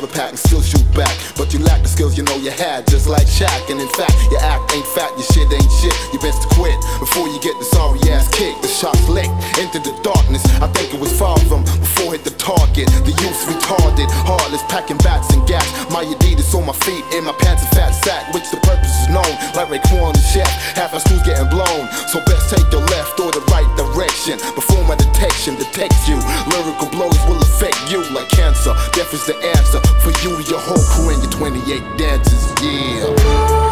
a pack and still shoot back. But you lack the skills you know you had, just like Shaq. And in fact, your act ain't fat, your shit ain't shit. You best to quit before you get the sorry ass kick. The shot's licked into the darkness. I think it was far from before hit the target. The youth's retarded, heartless, packing bats and gas. My Adidas on my feet, in my pants a fat sack, which the purpose is known. Like Raekwon and Chef, half our screws getting blown. So best take the left or the right direction before my detection detects you. Lyrical blows will affect you like cancer. Death is the answer for you and your whole crew and your 28 dances. Yeah.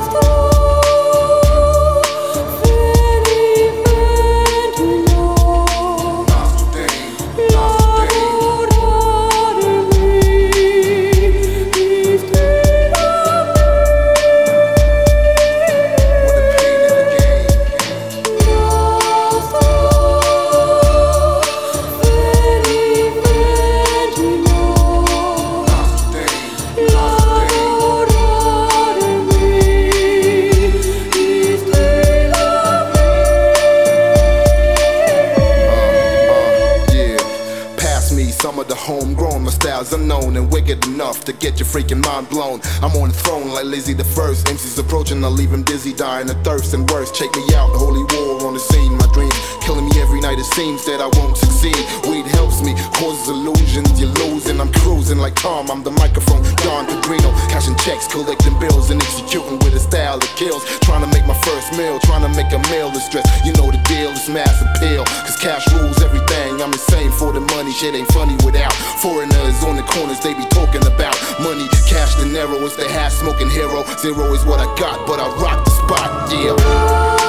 Some of the homegrown, my style's unknown and wicked enough to get your freaking mind blown. I'm on the throne like Lizzie the First. MC's approaching, I'll leave him dizzy, dying of thirst and worse. Check me out, the holy war on the scene. My dreams killing me every night, it seems that I won't succeed. Weed helps me, causes illusions, you losing. I'm cruising like Tom, I'm the microphone, Don Pedrino. Cashing checks, collecting bills and executing with a style that kills. Trying to make my first meal, trying to make a meal of stress. You know the deal, it's mass appeal, cause cash rules everything. I'm insane for the money, shit ain't funny without foreigners on the corners, they be talking about money, cash, dinero is the half smoking hero. Zero is what I got, but I rock the spot, yeah.